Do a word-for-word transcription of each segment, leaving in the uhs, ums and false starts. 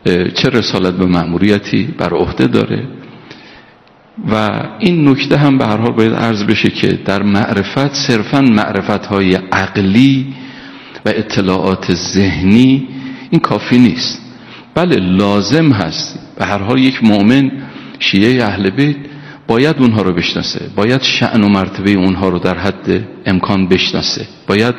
چه رسالت به مأموریتی بر عهده داره. و این نکته هم به هر حال باید عرض بشه که در معرفت صرفاً معرفت‌های عقلی و اطلاعات ذهنی این کافی نیست، بله لازم هست. به هر حال یک مؤمن شیعه اهل بیت باید اونها رو بشناسه، باید شأن و مرتبه اونها رو در حد امکان بشناسه، باید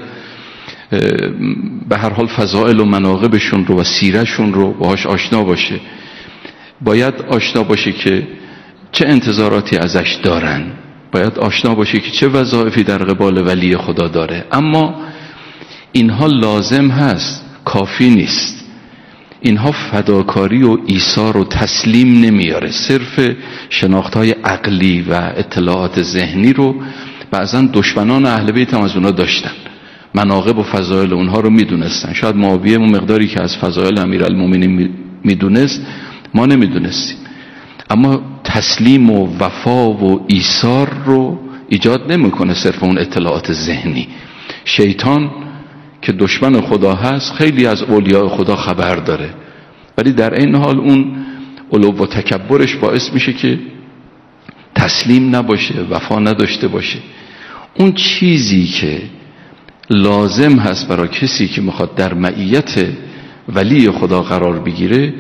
به هر حال فضائل و مناقبشون رو و سیرشون رو باهاش آشنا باشه، باید آشنا باشه که چه انتظاراتی ازش دارن، باید آشنا باشه که چه وظایفی در قبال ولی خدا داره. اما اینها لازم هست، کافی نیست. اینها فداکاری و ایثار و تسلیم نمیاره. صرف شناختهای عقلی و اطلاعات ذهنی رو بعضا دشمنان اهل بیت هم از اونها داشتن، مناقب و فضائل اونها رو میدونستن. شاید معاویه مقداری که از فضائل امیرالمومنین میدونست ما نمیدونستیم، اما تسلیم و وفا و ایثار رو ایجاد نمیکنه صرف اون اطلاعات ذهنی. شیطان که دشمن خدا هست خیلی از اولیاء خدا خبر داره، ولی در این حال اون علو و تکبرش باعث میشه که تسلیم نباشه، وفا نداشته باشه. اون چیزی که لازم هست برای کسی که میخواد در معیت ولی خدا قرار بگیره،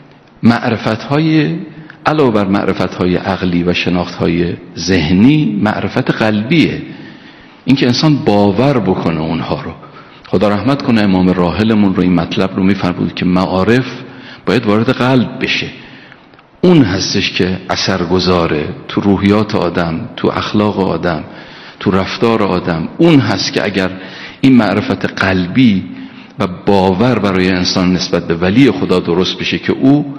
معرفت‌های علاوه بر معرفت‌های عقلی و شناخت‌های ذهنی، معرفت قلبیه. اینکه انسان باور بکنه اونها رو. خدا رحمت کنه امام راحلمون رو این مطلب رو میفرمود که معارف باید وارد قلب بشه. اون هستش که اثر گذاره تو روحیات آدم، تو اخلاق آدم، تو رفتار آدم. اون هست که اگر این معرفت قلبی و باور برای انسان نسبت به ولی خدا درست بشه که او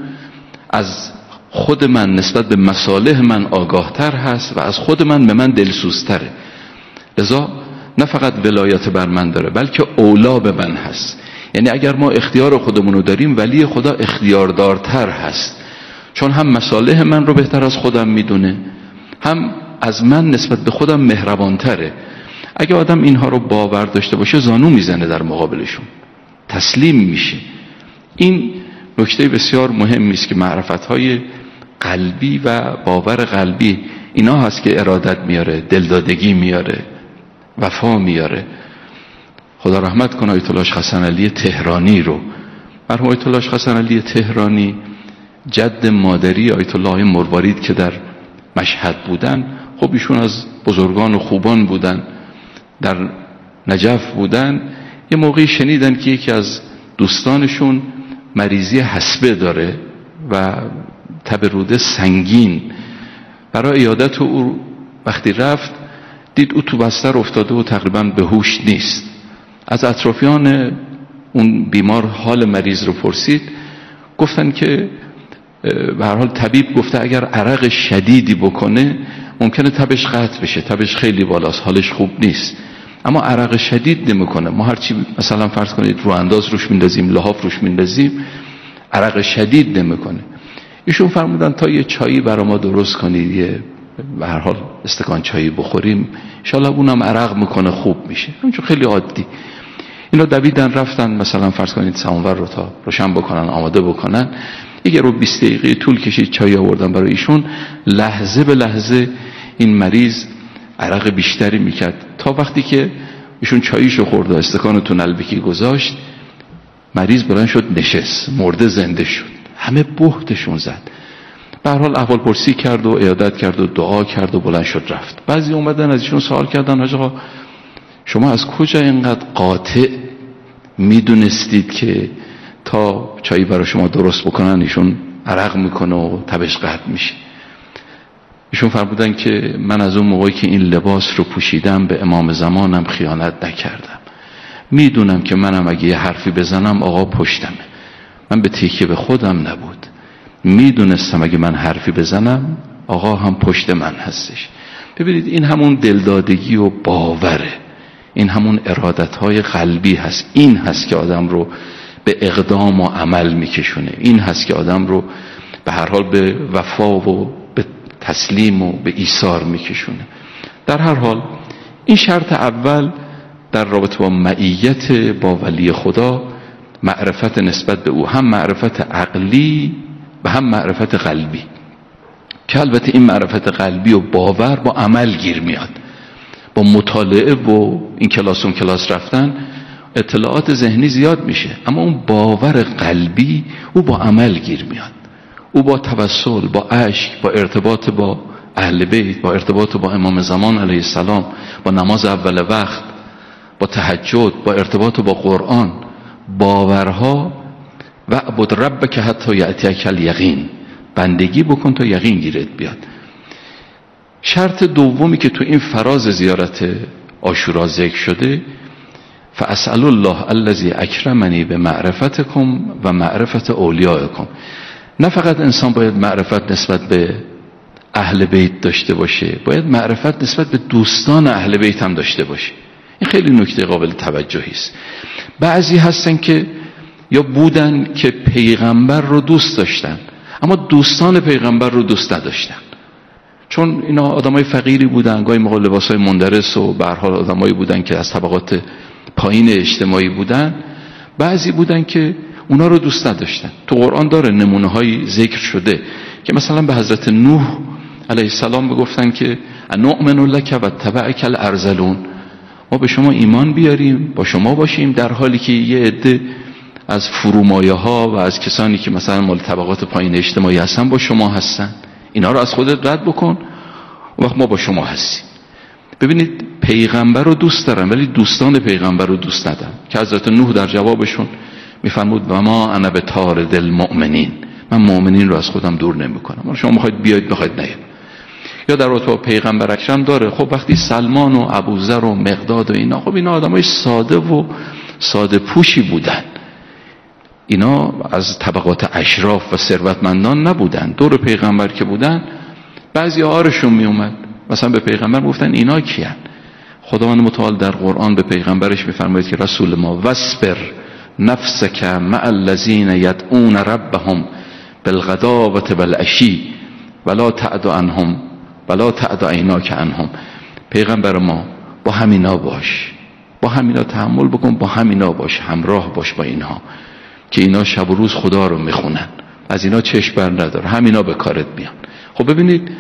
از خود من نسبت به مصالح من آگاهتر هست و از خود من به من دلسوزتره، لذا نه فقط ولایت بر من داره بلکه اولا به من هست. یعنی اگر ما اختیار خودمون رو داریم، ولی خدا اختیاردارتر هست، چون هم مصالح من رو بهتر از خودم میدونه، هم از من نسبت به خودم مهربانتره. اگه آدم اینها رو باور داشته باشه زانو میزنه در مقابلشون، تسلیم میشه. این نکته بسیار مهمی است که معرفت‌های قلبی و باور قلبی اینا هست که ارادت میاره، دلدادگی میاره، وفا میاره. خدا رحمت کنه آیت الله حسن علی تهرانی رو. مرحوم آیت الله حسن علی تهرانی جد مادری آیت الله مروارید که در مشهد بودن، خب ایشون از بزرگان و خوبان بودن، در نجف بودن. یه موقعی شنیدن که یکی از دوستانشون مریضی حصبه داره و تب روده سنگین. برای عیادت او وقتی رفت دید او تو بستر افتاده و تقریبا به هوش نیست. از اطرافیان اون بیمار حال مریض رو پرسید، گفتن که به هر حال طبیب گفته اگر عرق شدیدی بکنه ممکنه تبش قطع بشه، تبش خیلی بالاست، حالش خوب نیست. اما عرق شدید نمیکنه. ما هرچی مثلا فرض کنید رو انداز روش میندازیم، لحاف روش میندازیم، عرق شدید نمیکنه. ایشون فرمودن تا یه چایی برای ما درست کنید، یه به هر حال استکان چایی بخوریم، ان شاءالله اونم عرق میکنه، خوب میشه. همینجور خیلی عادی. اینا دویدن رفتن مثلا فرض کنید سماور رو تا روشن بکنن، آماده بکنن. یه رو بیست دقیقه طول کشید، چای آوردن برای ایشون. لحظه به لحظه این مریض عرق بیشتری میکرد، تا وقتی که ایشون چاییشو خورد و استکان تو نلبکی گذاشت، مریض بلند شد نشست، مرده زنده شد. همه بهتشون زد. به هر حال احوال پرسی کرد و عیادت کرد و دعا کرد و بلند شد رفت. بعضی اومدن از ایشون سوال کردن حاج آقا شما از کجا اینقدر قاطع میدونستید که تا چایی برای شما درست بکنن ایشون عرق میکنه و تبش قطع میشه؟ ایشون فرمودن که من از اون موقعی که این لباس رو پوشیدم به امام زمانم خیانت نکردم. میدونم که منم اگه یه حرفی بزنم آقا پشتمه. من به تکیه به خودم نبود. میدونستم اگه من حرفی بزنم آقا هم پشت من هستش. ببینید این همون دلدادگی و باوره، این همون ارادتهای قلبی هست. این هست که آدم رو به اقدام و عمل میکشونه. این هست که آدم رو به هر حال به وفا و به تسلیم و به ایثار میکشونه. در هر حال این شرط اول در رابطه با معیت با ولی خدا معرفت نسبت به او، هم معرفت عقلی و هم معرفت قلبی، که البته این معرفت قلبی و باور با عمل گیر میاد. با مطالعه و این کلاس اون کلاس رفتن اطلاعات ذهنی زیاد میشه، اما اون باور قلبی او با عمل گیر میاد. او با توسل، با اشک، با ارتباط با اهل بیت، با ارتباط با امام زمان علیه السلام، با نماز اول وقت، با تهجد، با ارتباط با قرآن، باورها و عبد ربک حتی یأتیک الیقین، بندگی بکن تا یقین گیرت بیاد. شرط دومی که تو این فراز زیارت عاشورا ذکر شده، فاسأل الله الذی اکرمنی به معرفتکم و معرفت اولیائکم. نه فقط انسان باید معرفت نسبت به اهل بیت داشته باشه، باید معرفت نسبت به دوستان اهل بیت هم داشته باشه. این خیلی نکته قابل توجهی است. بعضی هستن که یا بودن که پیغمبر رو دوست داشتن اما دوستان پیغمبر رو دوست نداشتن، چون اینا آدمای فقیری بودن، گاهی موقع لباسای مندرس و به هر حال آدمایی بودن که از طبقات پایین اجتماعی بودن. بعضی بودن که اونا رو دوست نداشتن. تو قرآن داره نمونه های ذکر شده که مثلا به حضرت نوح علیه السلام بگفتن که نؤمن لک و تبعک الارذلون، ما به شما ایمان بیاریم، با شما باشیم، در حالی که یه عده از فرومایه ها و از کسانی که مثلا مال طبقات پایین اجتماعی هستن با شما هستن، اینا رو از خودت رد بکن، و وقت ما با شما هستیم. ببینید پیغمبر رو دوست دارن ولی دوستان پیغمبر رو دوست ندارن، که حضرت نوح در جوابشون میفرمود و ما انا بطارد المؤمنین، من مؤمنین رو از خودم دور نمیکنم، شما میخواید بیاید میخواید نیاید. یا در رابطه با پیغمبر اکرم داره، خب وقتی سلمان و ابوذر و مقداد و اینا، خب اینا آدمای ساده و ساده پوشی بودن، اینا از طبقات اشراف و ثروتمندان نبودن. دور پیغمبر که بودن بعضی آرشون می اومد، مثلا به پیغمبر گفتن اینا کیان؟ خداوند متعال در قرآن به پیغمبرش میفرماید که رسول ما واصبر نفسک مع الذین یدعون ربهم بالغداوة والعشی ولا تعد عنهم ولا تعد عیناک عنهم. پیغمبر ما با همینا باش، با همینا تحمل بکن، با همینا باش، همراه باش با اینها که اینا شب و روز خدا رو میخونن، از اینا چشم بر ندار، همینا به کارت میان. خب ببینید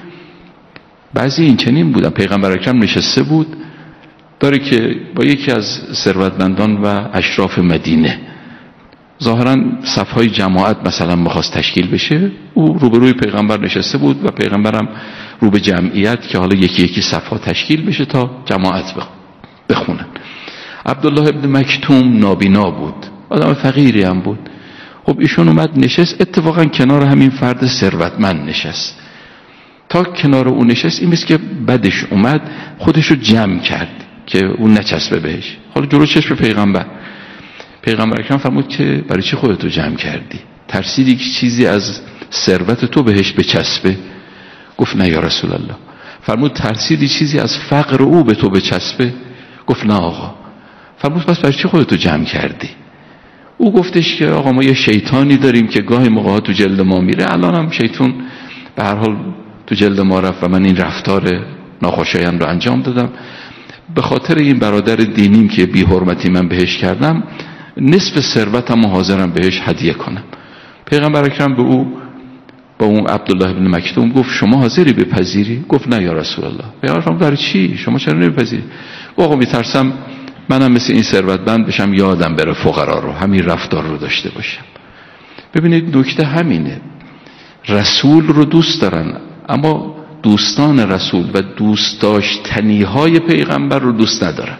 بعضی این چنین بودن. پیغمبر اکرم نشسته بود داره که با یکی از ثروتمندان و اشراف مدینه، ظاهرا صفهای جماعت مثلا میخواست تشکیل بشه، او روبروی پیغمبر نشسته بود و پیغمبرم رو به جمعیت که حالا یکی یکی صفها تشکیل بشه تا جماعت بخونن. عبدالله ابن مکتوم نابینا بود، آدم فقیری هم بود. خب ایشون اومد نشست، اتفاقا کنار همین فرد ثروتمند نشست. تا کنار اون نشست این مثل که بدش اومد خودشو جمع کرد که اون نچسبه بهش. حالا جلو چشم پیغمبر، پیغمبر اکرم فرمود که برای چی خودتو جمع کردی؟ ترسیدی که چیزی از ثروت تو بهش بچسبه؟ گفت نه یا رسول الله. فرمود ترسیدی چیزی از فقر او به تو بچسبه؟ گفت نه آقا. فرمود پس برای چی خودتو جمع کردی؟ او گفتش که آقا ما یه شیطانی داریم که گاهی موقع تو جلد ما میره، الان هم شیطان به هر حال تو جلد ما رفت و من این رفتار ناخوشایند رو انجام دادم. به خاطر این برادر دینیم که بی حرمتی من بهش کردم، نصف ثروتم حاضرم بهش هدیه کنم. پیغمبر اکرم به او با اون عبدالله ابن مکتوم گفت شما حاضری بپذیری؟ گفت نه یا رسول الله. پیغمبر فرمود برای چی؟ شما چرا نمیپذیری؟ گفت آقا میترسم منم مثل این ثروتمند بشم، یادم بره فقرا رو، همین رفتار رو داشته باشم. ببینید نکته همینه، رسول رو دوست دارن اما دوستان رسول و دوست داشتنی های پیغمبر رو دوست ندارن.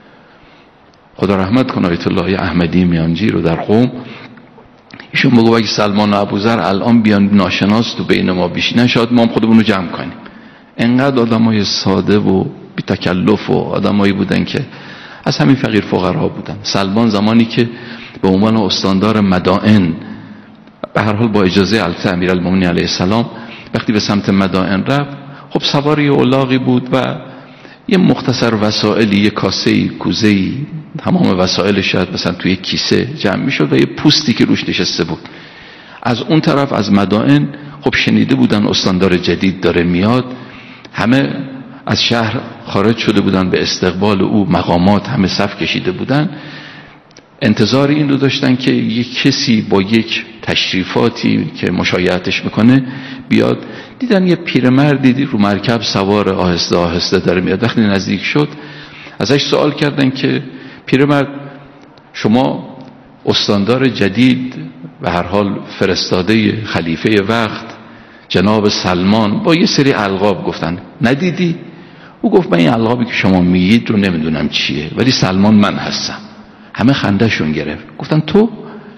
خدا رحمت کنه آیت الله احمدی میانجی رو در قم، ایشون بگو اگه سلمان و ابوذر الان بیان ناشناس تو بین ما بیشینن شاید ما هم خودمون رو جمع کنیم. انقدر آدمای ساده و بی تکلف و آدمایی بودن که از همین فقیر فقرا بودن. سلمان زمانی که به عنوان استاندار مدائن، به هر حال با اجازه البته امیرالمومنین علیه السلام، وقتی به سمت مدائن رفت، خب سوار یه الاغی بود و یه مختصر وسائلی، یه کاسه‌ای، کوزه‌ای، تمام وسایلش شاید مثلا توی کیسه جمع می‌شد و یه پوستی که روش نشسته بود. از اون طرف از مدائن خب شنیده بودن استاندار جدید داره میاد، همه از شهر خارج شده بودن به استقبال او، مقامات همه صف کشیده بودن. انتظار این رو داشتن که یک کسی با یک تشریفاتی که مشایعتش میکنه بیاد. دیدن یه پیرمردی رو مرکب سوار آهسته آهسته داره میاد. وقتی نزدیک شد ازش سوال کردن که پیرمرد شما استاندار جدید و هر حال فرستاده خلیفه وقت جناب سلمان با یه سری القاب گفتن ندیدی؟ او گفت من این القابی که شما میگید رو نمیدونم چیه ولی سلمان من هستم. همه خندهشون گرفت. گفتن تو؟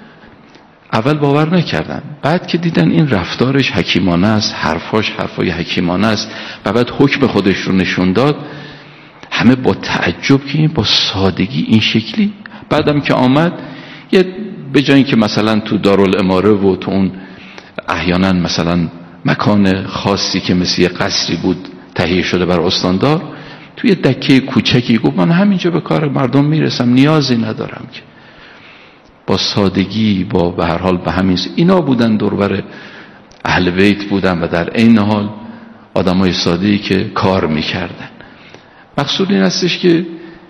اول باور نکردن، بعد که دیدن این رفتارش حکیمانه است، حرفاش حرفای حکیمانه است و بعد حکم خودش رو نشون داد، همه با تعجب که این با سادگی این شکلی. بعدم که آمد یه به جای اینکه مثلا تو دارالاماره و تو اون احیانا مثلا مکان خاصی که مثل یه قصری بود تهیه شده بر استاندار، توی دکه کوچکی گفت من همینجا به کار مردم میرسم، نیازی ندارم. که با سادگی، با به هر حال به همین اینا بودن، دوربر اهل بیت بودن و در عین حال آدمای ساده‌ای که کار میکردن. مقصود این هستش که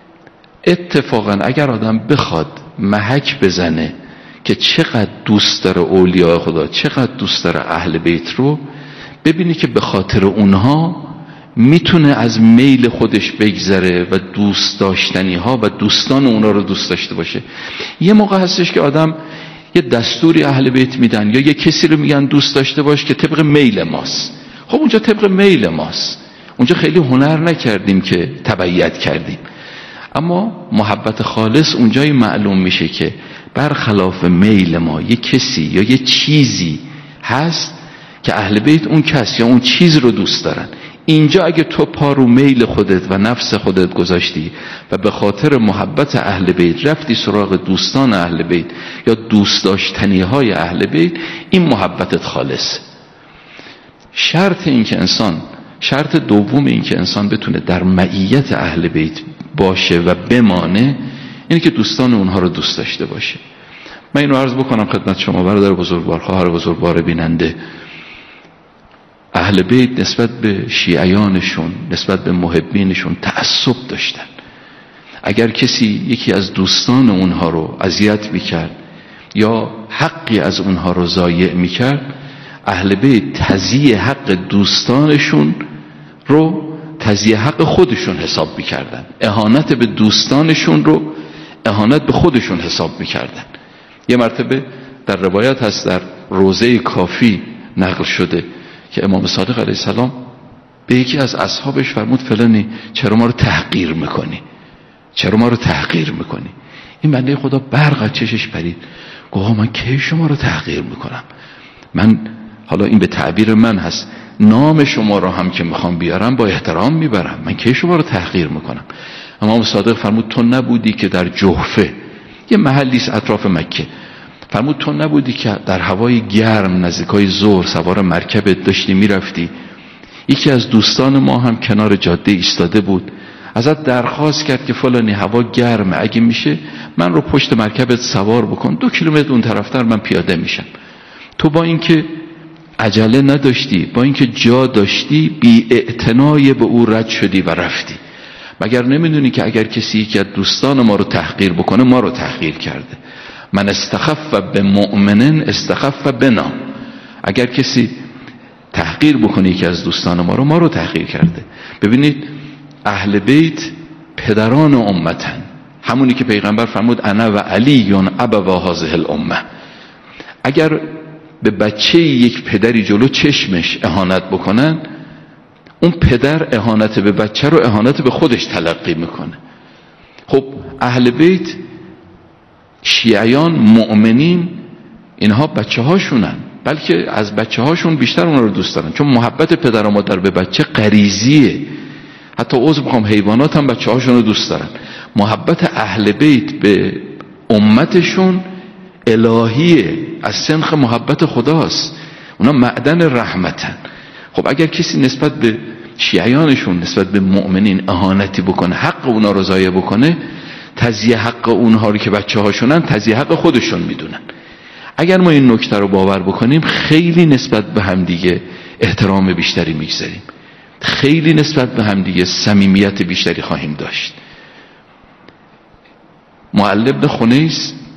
اتفاقا اگر آدم بخواد محک بزنه که چقدر دوست داره اولیاء خدا، چقدر دوست داره اهل بیت رو، ببینی که به خاطر اونها میتونه از میل خودش بگذره و دوست داشتنی ها و دوستان اونا رو دوست داشته باشه. یه موقع هستش که آدم یه دستوری اهل بیت میدن یا یه کسی رو میگن دوست داشته باش که طبق میل ماست. خب اونجا طبق میل ماست، اونجا خیلی هنر نکردیم که تبعیت کردیم. اما محبت خالص اونجای معلوم میشه که برخلاف میل ما یه کسی یا یه چیزی هست که اهل بیت اون کس یا اون چیز رو دوست دارن. اینجا اگه تو پا رو میل خودت و نفس خودت گذاشتی و به خاطر محبت اهل بیت رفتی سراغ دوستان اهل بیت یا دوست داشتنی های اهل بیت، این محبتت خالص. شرط این که انسان شرط دوم این که انسان بتونه در معیت اهل بیت باشه و بمانه اینه که دوستان اونها رو دوست داشته باشه. من اینو عرض بکنم خدمت شما برادر بزرگوار، خواهر بزرگوار بیننده، اهل بیت نسبت به شیعیانشون، نسبت به محبینشون تعصب داشتن. اگر کسی یکی از دوستان اونها رو اذیت میکرد یا حقی از اونها رو ضایع میکرد، اهل بیت تضییع حق دوستانشون رو تضییع حق خودشون حساب میکردن. اهانت به دوستانشون رو اهانت به خودشون حساب میکردن. یه مرتبه در روایت هست در روضه کافی نقل شده که امام صادق علیه السلام به یکی از اصحابش فرمود فلانی چرا ما رو تحقیر میکنی؟ چرا ما رو تحقیر میکنی؟ این بنده خدا برق از چشش پرید. گفت من کی شما رو تحقیر میکنم؟ من حالا این به تعبیر من هست، نام شما رو هم که میخوام بیارم با احترام میبرم، من کی شما رو تحقیر میکنم؟ امام صادق فرمود تو نبودی که در جحفه، یه محلی است اطراف مکه، فرمود تو نبودی که در هوای گرم نزدیکای ظهر سوار مرکبت داشتی میرفتی، یکی از دوستان ما هم کنار جاده ایستاده بود، ازت درخواست کرد که فلانی هوا گرمه، اگه میشه من رو پشت مرکبت سوار بکن، دو کیلومتر اون طرفتر من پیاده میشم. تو با اینکه عجله نداشتی، با اینکه جا داشتی، بی اعتنای به او رد شدی و رفتی. مگر نمیدونی که اگر کسی یکی از دوستان ما رو تحقیر بکنه ما رو تحقیر کرده؟ من استخف به مؤمنن استخف بنا. اگر کسی تحقیر بکنه یکی از دوستان ما رو ما رو تحقیر کرده. ببینید اهل بیت پدران امتن، همونی که پیغمبر فرمود انا و علی ابوا هذه الامه. اگر به بچه یک پدری جلو چشمش اهانت بکنن، اون پدر اهانت به بچه رو اهانت به خودش تلقی میکنه. خب اهل بیت، شیعیان، مؤمنین، اینها بچه هاشونن، بلکه از بچه هاشون بیشتر اونا رو دوست دارن، چون محبت پدر و مادر به بچه غریزیه. حتی عضو میخوام حیوانات هم بچه هاشون رو دوست دارن. محبت اهل بیت به امتشون الهیه، از سنخ محبت خداست، اونا معدن رحمتن. خب اگر کسی نسبت به شیعیانشون، نسبت به مؤمنین اهانتی بکنه، حق اونا رو ضایع بکنه، تضییع حق اونها رو که بچه هاشونن تضییع حق خودشون میدونن. اگر ما این نکته رو باور بکنیم خیلی نسبت به همدیگه احترام بیشتری میگذاریم، خیلی نسبت به همدیگه صمیمیت بیشتری خواهیم داشت. معلم ابن خنیس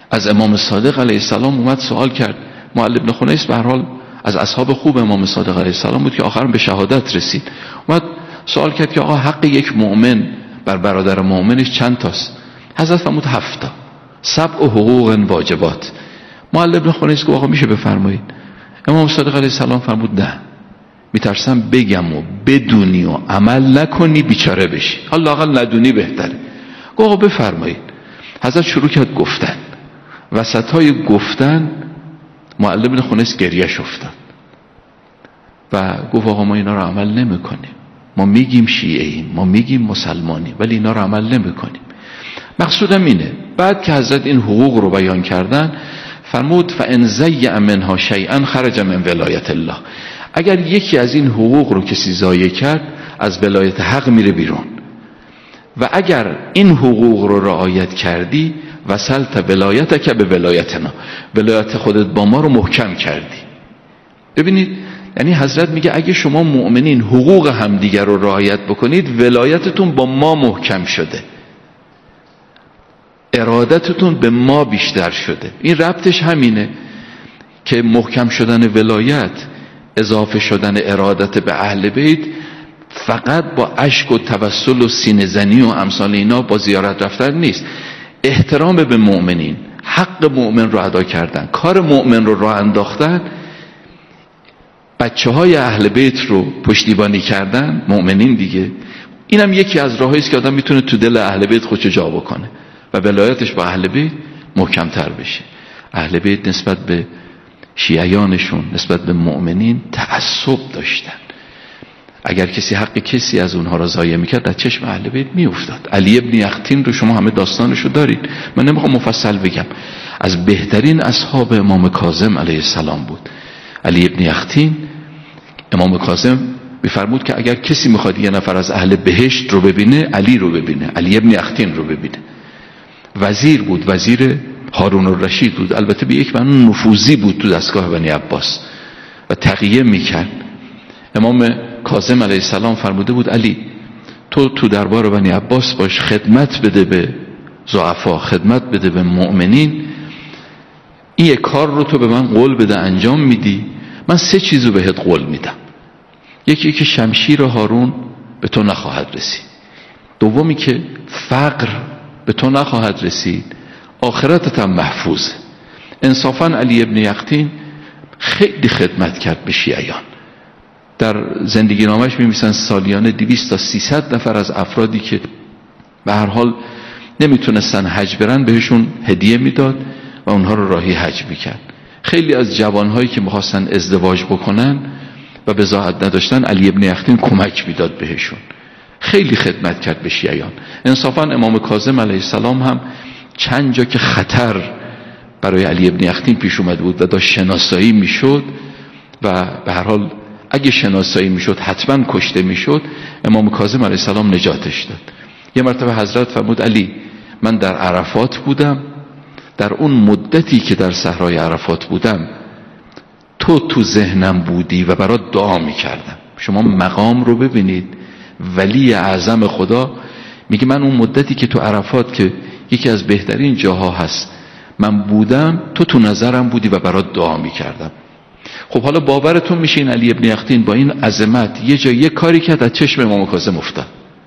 از امام صادق علیه السلام اومد سوال کرد. معل ابن خنیس به هر حال از اصحاب خوب امام صادق علیه السلام بود که آخر به شهادت رسید. اومد سوال کرد که آقا حق یک مؤمن بر برادر مؤمنش چند تاست؟ حضرت فرمود هفت تا. سبع حقوق واجبات. معل ابن خنیس گفت آقا میشه بفرمایید؟ امام صادق علیه السلام فرمود نه، میترسم بگم و بدونی و عمل نکنی بیچاره بشی، حالا لااقل ندونی بهتره. گفت آقا بفرمایید. حضرت شروع کرد گفتن. وسطای گفتن معل ابن خنیس گریه‌اش افتاد و گفت آقا ما اینا رو عمل نمی‌کنیم، ما میگیم شیعه ایم، ما میگیم مسلمانیم، ولی اینا رو عمل نمی‌کنیم. مقصودم اینه بعد که حضرت این حقوق رو بیان کردن فرمود فان ضیع منها شیئا خرج من ولایت الله. اگر یکی از این حقوق رو کسی ضایع کرد از ولایت حق میره بیرون، و اگر این حقوق رو رعایت کردی وصلت ولایتک به ولایتنا، ولایت خودت با ما رو محکم کردی. ببینید یعنی حضرت میگه اگه شما مؤمنین حقوق همدیگر رو رعایت بکنید ولایتتون با ما محکم شده، ارادتتون به ما بیشتر شده. این ربطش همینه که محکم شدن ولایت، اضافه شدن ارادت به اهل بیت فقط با اشک و توسل و سینه زنی و امثال اینا با زیارت رفتن نیست. احترام به مؤمنین، حق مؤمن رو ادا کردن، کار مؤمن رو راه انداختن، بچه های اهل بیت رو پشتیبانی کردن، مؤمنین دیگه. اینم یکی از راهایی است که آدم میتونه تو دل اهل بیت خودشو جا بکنه و ولایتش با اهل بیت محکم‌تر بشه. اهل بیت نسبت به شیعیانشون، نسبت به مؤمنین تعصب داشتن. اگر کسی حق کسی از اونها را ضایع میکرد در چشم اهل بیت میافتاد. علی ابن یقطین رو شما همه داستانشو دارید، من نمیخوام مفصل بگم. از بهترین اصحاب امام کاظم علیه السلام بود علی ابن یقطین. امام کاظم میفرمود که اگر کسی میخواد یه نفر از اهل بهشت رو ببینه علی رو ببینه، علی ابن یقطین رو ببینه. وزیر بود، وزیر هارون الرشید بود، البته به یک معنی نفوذی بود تو دستگاه بنی عباس و تقیه میکرد. امام کاظم علیه السلام فرموده بود علی تو تو دربار بنی عباس باش، خدمت بده به ضعفا، خدمت بده به مؤمنین. این یک کار رو تو به من قول بده انجام میدی، من سه چیزو بهت قول میدم. یکی که شمشیر هارون به تو نخواهد رسید، دومی که فقر به تو نخواهد رسید، آخرتت هم محفوظه. انصافا علی ابن یقطین خیلی خدمت کرد به شیعیان. در زندگی نامش می‌نویسن سالیانه دویست تا سیصد نفر از افرادی که به هر حال نمیتونستن حج برن بهشون هدیه میداد و اونها رو راهی حج میکرد. خیلی از جوانهایی که میخواستن ازدواج بکنن و بضاعت نداشتن علی ابن یقطین کمک میداد بهشون. خیلی خدمت کرد به شیعیان. انصافا امام کاظم علیه السلام هم چند جا که خطر برای علی ابن یقطین پیش اومده بود و داشت شناسایی میشد و به هر حال اگه شناسایی میشد حتما کشته میشد، امام کاظم علیه السلام نجاتش داد. یه مرتبه حضرت فرمود علی من در عرفات بودم، در اون مدتی که در صحرای عرفات بودم تو تو ذهنم بودی و برات دعا میکردم. شما مقام رو ببینید، ولی اعظم خدا میگه من اون مدتی که تو عرفات که یکی از بهترین جاها هست من بودم، تو تو نظرم بودی و برات دعا میکردم. خب حالا باورتون میشه این علی ابن یقطین با این عظمت یه جا یه کاری کرد از چشم امام کاظم افتاد.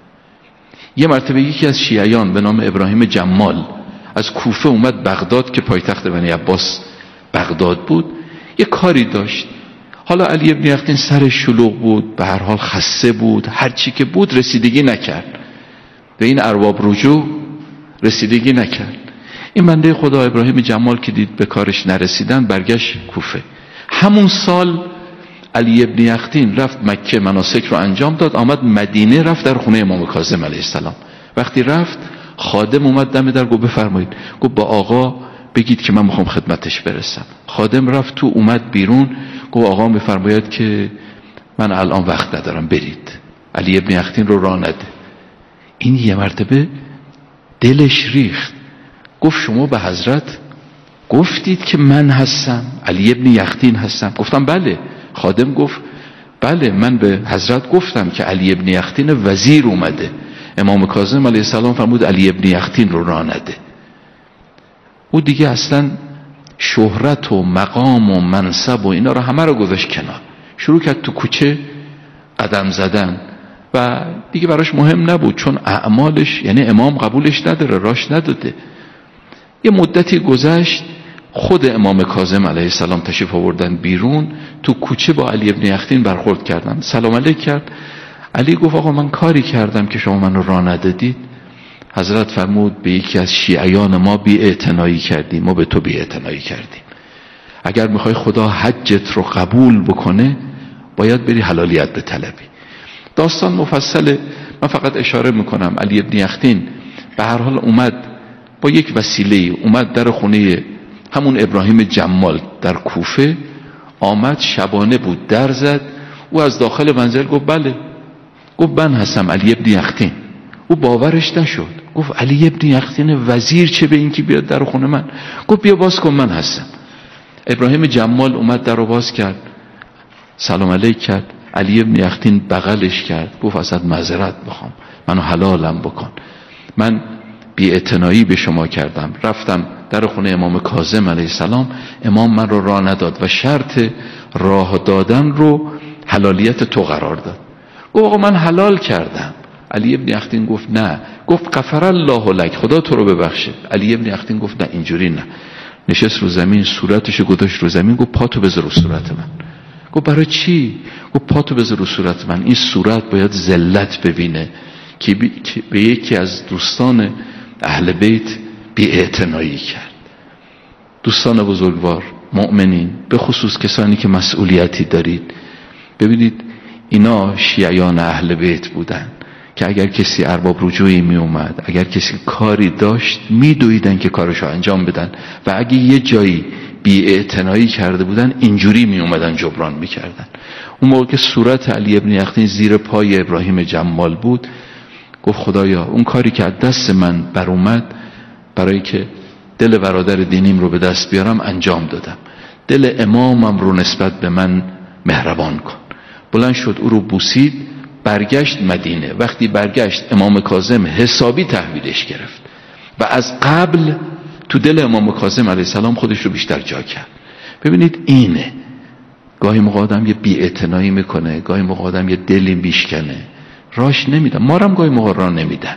یه مرتبه یکی از شیعیان به نام ابراهیم جمال از کوفه اومد بغداد که پایتخت بنی عباس بغداد بود، یه کاری داشت. حالا علی ابن یقطین سر شلوغ بود، به هر حال خسته بود، هر چی که بود رسیدگی نکرد به این ارباب رجوع، رسیدگی نکرد. این بنده خدا ابراهیم جمال که دید به کارش نرسیدن برگشت کوفه. همون سال علی ابن یقطین رفت مکه مناسک رو انجام داد، آمد مدینه، رفت در خونه امام کاظم علیه السلام. وقتی رفت خادم اومد دم در، گفت بفرمایید. گفت با آقا بگید که من میخوام خدمتش برسم. خادم رفت تو، اومد بیرون، گفت آقا بفرمایید که من الان وقت ندارم، برید. علی ابن یقطین رو راه نده. این یه مرتبه دلش ریخت، گفت شما به حضرت گفتید که من هستم، علی ابن یقطین هستم؟ گفتم بله. خادم گفت بله من به حضرت گفتم که علی ابن یقطین وزیر اومده. امام کاظم علیه السلام فرمود علی ابن یقطین رو راه نده. او دیگه اصلا شهرت و مقام و منصب و اینا رو همه رو گذاشت کنار، شروع کرد تو کوچه قدم زدن و دیگه براش مهم نبود، چون اعمالش یعنی امام قبولش نداره، راش نداده. یه مدتی گذشت، خود امام کاظم علیه السلام تشریف آوردن بیرون، تو کوچه با علی ابن یقطین برخورد کردن، سلام علیک کرد. علی گفت آقا من کاری کردم که شما منو راه ندادید؟ حضرت فرمود به یکی از شیعیان ما بی اعتنایی کردی، ما به تو بی اعتنایی کردیم. اگر میخوای خدا حجت رو قبول بکنه باید بری حلالیت بطلبی. داستان مفصله، من فقط اشاره میکنم. علی ابن یقطین به هر حال اومد با یک وسیله، اومد در خونه همون ابراهیم جمال در کوفه، آمد شبانه بود، در زد. او از داخل منزل گفت بله، گفت من هستم علی ابن یقطین. او باورش نشد، گفت علی ابن یقطین وزیر چه به این که بیاد در خونه من؟ گفت بیا باز کن من هستم. ابراهیم جمال اومد در رو باز کرد، سلام علیک کرد. علی ابن یقطین بغلش کرد، گفت ازت معذرت بخوام، منو حلالم بکن، من بی اعتنایی به شما کردم، رفتم در خونه امام کاظم علیه السلام، امام من رو راه نداد و شرط راه دادن رو حلالیت تو قرار داد. گفت آقا من حلال کردم. علی ابن یقطین گفت نه، گفت غفر الله لک، خدا تو رو ببخشه. علی ابن یقطین گفت نه اینجوری نه. نشست رو زمین، صورتشو گذاشت رو زمین، گفت پاتو بذار رو صورت من. گفت برای چی؟ گفت پاتو بذار رو صورت من، این صورت باید ذلت ببینه که به یکی از دوستان اهل بیت بی اعتنایی کرد. دوستان بزرگوار، مؤمنین، به خصوص کسانی که مسئولیتی دارید، ببینید اینا شیعیان اهل بیت بودن که اگر کسی ارباب رجوعی می اومد، اگر کسی کاری داشت، می دویدن که کارشو انجام بدن و اگه یه جایی بی اعتنایی کرده بودن اینجوری می اومدن جبران می کردن. اون موقع که صورت علی ابن یقطین زیر پای ابراهیم جمال بود، گفت خدایا اون کاری که از دست من بر اومد برای که دل برادر دینیم رو به دست بیارم انجام دادم، دل امامم رو نسبت به من مهربان کن. بلند شد، او رو بوسید، برگشت مدینه. وقتی برگشت امام کاظم حسابی تحویلش گرفت و از قبل تو دل امام کاظم علیه السلام خودش رو بیشتر جا کرد. ببینید اینه، گاهی موقع آدم یه بی‌اعتنایی میکنه، گاهی موقع آدم یه دلی میشکنه، راش نمیدن. ما هم گاهی موقع راه نمیدن،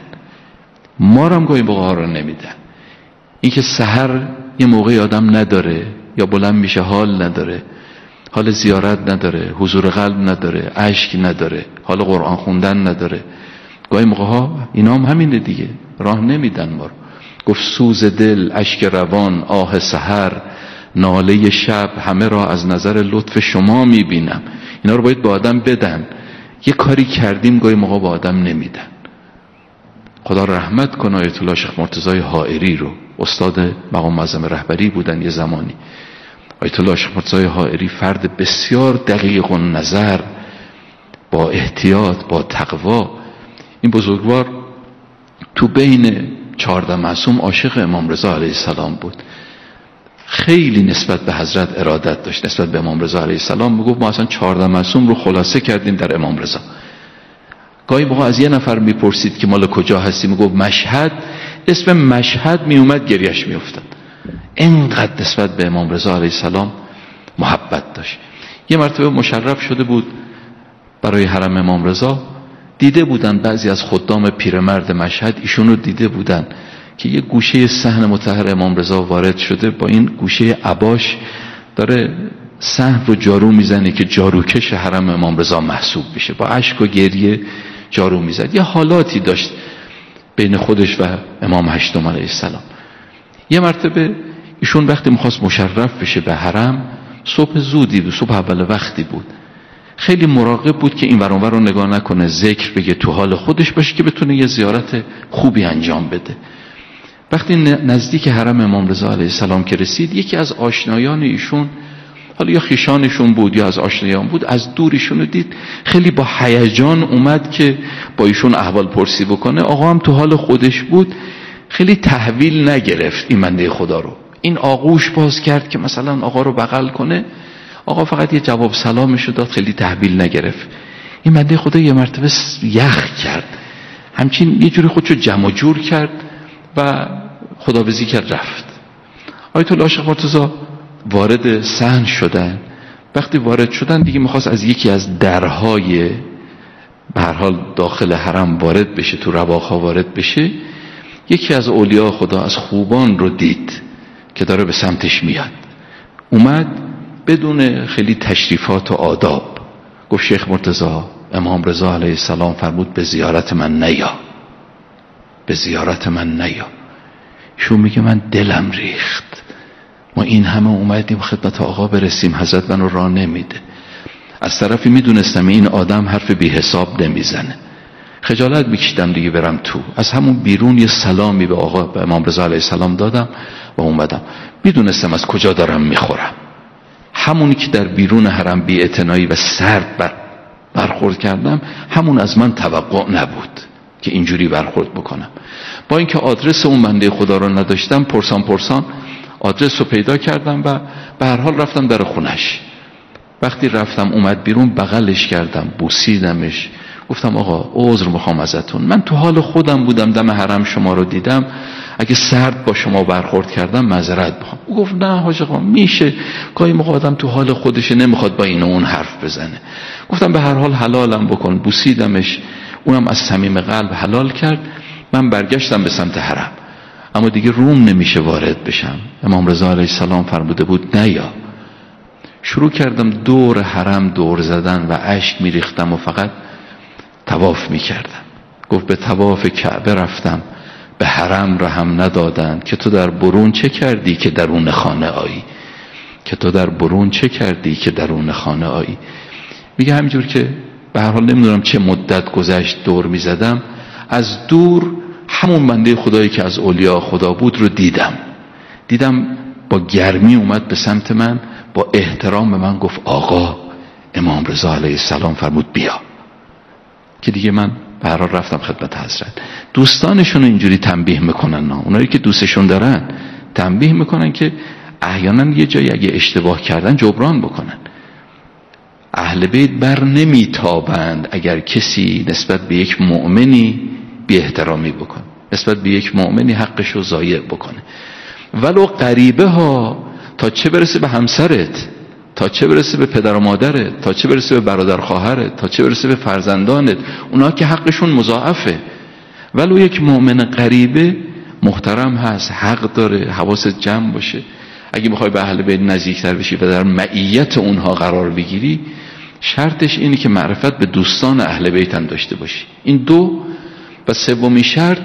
ما هم گاهی موقع راه نمیدن. این که سحر یه موقعی آدم نداره یا بلند میشه حال نداره، حال زیارت نداره، حضور قلب نداره، اشک نداره، حال قرآن خوندن نداره، گاهی موقع ها اینا هم همینه دیگه، راه نمیدن ما رو. گفت سوز دل، اشک روان، آه سحر، ناله شب، همه را از نظر لطف شما میبینم. اینا رو باید با آدم بدن. یه کاری کردیم گاهی موقع با آدم نمیدن. خدا رحمت کنه آیت الله شیخ مرتضی حائری رو، استاد مقام معظم رهبری بودن یه زمانی. آیت الله شیخ مرتضی حائری فرد بسیار دقیق و نظر، با احتیاط، با تقوا. این بزرگوار تو بین چهارده معصوم عاشق امام رضا علیه السلام بود، خیلی نسبت به حضرت ارادت داشت، نسبت به امام رضا علیه السلام. میگفت ما اصلا چهارده معصوم رو خلاصه کردیم در امام رضا. گاهی موقع از یه نفر میپرسید که مال کجا هستی، میگفت مشهد. اسم مشهد میومد گریش میافتاد، اینقدر نسبت به امام رضا علیه السلام محبت داشت. یه مرتبه مشرف شده بود برای حرم امام رضا، دیده بودن بعضی از خدام پیرمرد مشهد، ایشونو دیده بودن که یه گوشه صحن مطهر امام رضا وارد شده، با این گوشه عباش داره صحن رو جارو میزنه که جاروکش حرم امام رضا محسوب بشه، با اشک و گریه جارو میزد. یه حالاتی داشت بین خودش و امام هشتم علیه السلام. یه مرتبه ایشون وقتی میخواست مشرف بشه به حرم، صبح زودی بود، صبح اول وقتی بود، خیلی مراقب بود که این ور اون ور رو نگاه نکنه، ذکر بگه، تو حال خودش باشه که بتونه یه زیارت خوبی انجام بده. وقتی نزدیک حرم امام رضا علیه السلام که رسید، یکی از آشنایان ایشون، حالا یا خیشانشون بود یا از آشنایان بود، از دور ایشون رو دید، خیلی با هیجان اومد که با ایشون احوال پرسی بکنه. آقا هم تو حال خودش بود، خیلی تحویل نگرفت این بنده خدا رو. این آغوش باز کرد که مثلا آقا رو بغل کنه، آقا فقط یه جواب سلامشو داد، خیلی تحویل نگرفت. این بنده خدا یه مرتبه یخ کرد، همچین یه جوری خودشو جمع جور کرد و خداحافظی کرد رفت. آیت الله شیخ مرتضی وارد صحن شدن. وقتی وارد شدن دیگه میخواست از یکی از درهای به هر حال داخل حرم وارد بشه، تو رواقها وارد بشه. یکی از اولیاء خدا، از خوبان رو دید که داره به سمتش میاد. اومد بدون خیلی تشریفات و آداب گفت شیخ مرتضی، امام رضا علیه السلام فرمود به زیارت من نیا، به زیارت من نیا. شو میگه من دلم ریخت، ما این همه اومدیم خدمت آقا برسیم، حضرت منو راه نمیده. از طرفی میدونستم این آدم حرف بی حساب نمیزنه، خجالت میکشیدم دیگه برم تو. از همون بیرون یه سلامی به آقا به امام رضا علیه السلام دادم و اومدم. میدونستم از کجا دارم میخورم. همونی که در بیرون حرم بی اعتنایی و سرد بر برخورد کردم، همون از من توقع نبود که اینجوری برخورد بکنم. با اینکه آدرس اون بنده خدا رو نداشتم، پرسان پرسان آدرس رو پیدا کردم و به هر حال رفتم در خونش. وقتی رفتم اومد بیرون، بغلش کردم، بوسیدمش، گفتم آقا عذر میخوام ازتون، من تو حال خودم بودم، دم حرم شما رو دیدم، اگه سرد با شما برخورد کردم معذرت میخوام. او گفت نه حاج آقا میشه، گاهی موقع آدم تو حال خودشه نمیخواد با این و اون حرف بزنه. گفتم به هر حال حلالم بکن. بوسیدمش، اونم از صمیم قلب حلال کرد. من برگشتم به سمت حرم، اما دیگه روم نمیشه وارد بشم. امام رضا علیه السلام فرموده بود نیا. شروع کردم دور حرم دور زدن و اشک میریختم و فقط طواف میکردم. گفت به طواف کعبه رفتم، به حرم رحم ندادند که تو در برون چه کردی که درون خانه آیی، که تو در برون چه کردی که درون خانه آیی. میگه همینجور که به هر حال نمیدونم چه مدت گذشت دور میزدم، از دور همون بنده خدایی که از اولیاء خدا بود رو دیدم. دیدم با گرمی اومد به سمت من، با احترام به من گفت آقا. امام رضا علیه السلام فرمود بیا. که دیگه من به هر حال رفتم خدمت حضرت. دوستانشون اینجوری تنبیه میکنن، اونایی که دوستشون دارن تنبیه میکنن که احیانا یه جایی اگه اشتباه کردن جبران بکنن. اهل بیت بر نمیتابند اگر کسی نسبت به یک مؤمنی بی احترامی بکنه، نسبت به یک مؤمنی حقش رو ضایع بکنه، ولو غریبه ها، تا چه برسه به همسرت، تا چه برسه به پدر و مادرت، تا چه برسه به برادر خواهرت، تا چه برسه به فرزندانت، اونا که حقشون مضاعفه. ولو یک مؤمن غریبه محترم هست، حق داره، حواست جمع باشه. اگه میخوای به اهل بیت نزدیکتر بشی و در معیت اونها قرار بگیری، شرطش اینه که معرفت به دوستان اهل بیت هم داشته باشی. این دو. و سومین شرط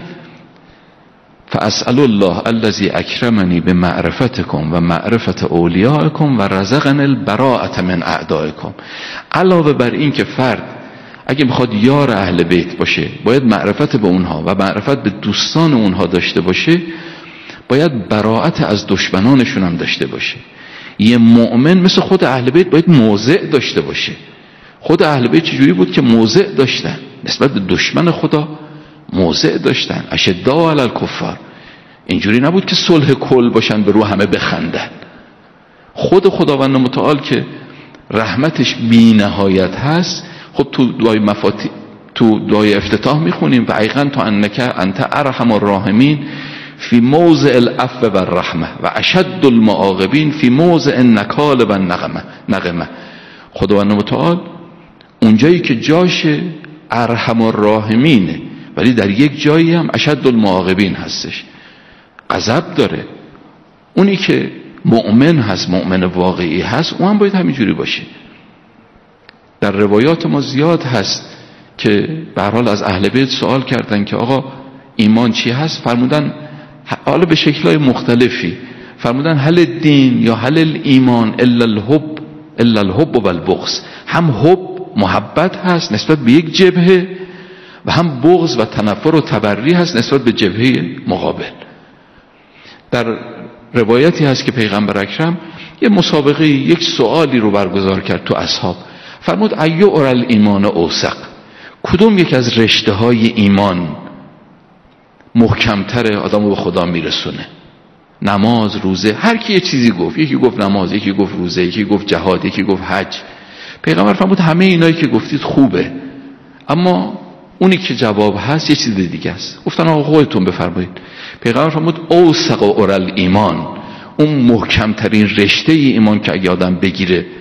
فاسأل الله الذی اکرمنی بمعرفتکم و معرفت اولیاءکم و رزقنی البراءة من اعدائکم. علاوه بر این که فرد اگه میخواد یار اهل بیت باشه، باید معرفت به اونها و معرفت به دوستان اونها داشته باشه، باید براءت از دشمنانشون هم داشته باشه. یه مؤمن مثل خود اهل بیت باید موضع داشته باشه. خود اهل بیت چجوری بود که موضع داشتن نسبت به دشمن خدا؟ موضع داشتن، اشداء علی الکفار. اینجوری نبود که صلح کل باشن به رو همه بخندن. خود خداوند متعال که رحمتش بی نهایت هست، خب تو دعای مفاتی تو دعای افتتاح میخونیم و ایقن تو انک انت ارحم الراحمین فی موضع العفو و الرحمه و اشد المعاقبین فی موضع النکال و النقمه نقمه. خداوند متعال اونجایی که جاش ارحم الراحمینه، ولی در یک جایی هم اشد المعاقبین هستش، غضب داره. اونی که مؤمن هست، مؤمن واقعی هست، اون هم باید همینجوری باشه. در روایات ما زیاد هست که به هر حال از اهل بیت سوال کردن که آقا ایمان چی هست؟ فرمودن حالا به شکل‌های مختلفی، فرمودن هل دین یا هل الایمان الا الحب الا الحب و البغض. هم حب محبت هست نسبت به یک جبهه و هم بغض و تنفر و تبری هست نسبت به جبهه مقابل. در روایتی هست که پیغمبر اکرم یه مسابقه، یک سوالی رو برگزار کرد تو اصحاب. فرمود ایو اور الایمان اوثق، کدوم یک از رشته های ایمان محکمتره آدمو به خدا میرسونه؟ نماز، روزه، هر کی یه چیزی گفت. یکی گفت نماز، یکی گفت روزه، یکی گفت جهاد، یکی گفت حج. پیغمبر فرمود همه اینایی که گفتید خوبه، اما اونی که جواب هست یه چیز دیگه است. گفتن آقا خودتون بفرمایید. پیغمبر فرمود اوثق اور الایمان، اون محکمترین رشته ایمان که اگه آدم بگیره